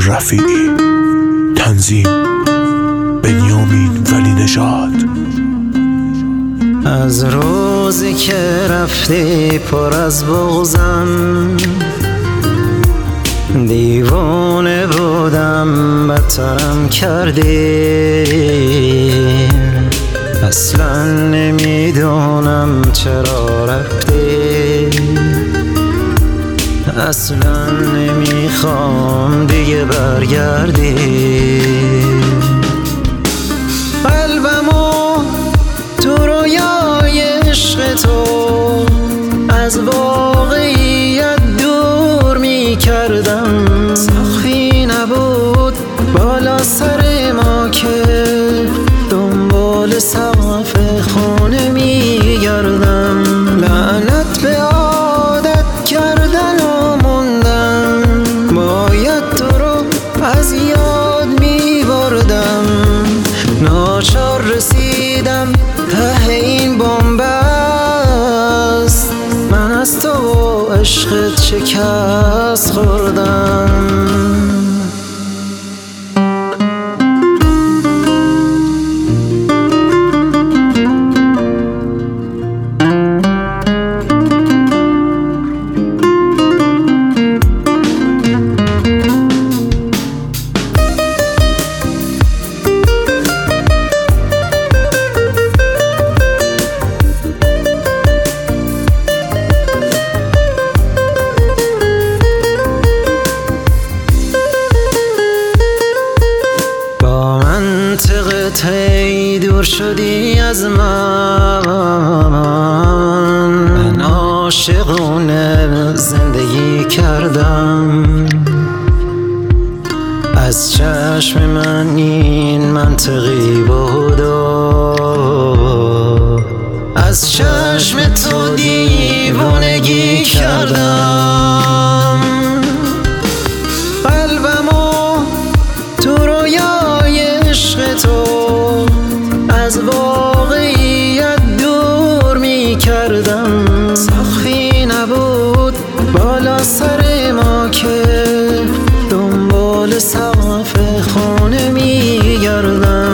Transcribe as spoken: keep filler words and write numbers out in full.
رفیعی. تنظیم بنیامین ولی نژاد. از روزی که رفتی پر از بغضم، دیوانه بودم بدترم کردی. اصلا نمیدونم چرا رفتی، اصلا نمیخوام دیگه برگردی. قلبمو تو رویای عشق تو از واقعیت دور میکردم. سخفی نبود بالا سر ما که دنبال سقف خونه میگردم. لعنت به عادت کردن و موندم، باید تو رو از یاد میبردم. ناچار رسیدم ته این بنبست، من از تو و عشقت شکست خوردم. منطقه دور شدی از من، من عاشقونه زندگی کردم. از چشم من این منطقی بود و از چشم تو دیوانگی کردم. قلبمو تو رویای عشق تو از واقعیت دور میکردم. سخفی نبود بالا سر ما که دنبال سقف خونه میگردم.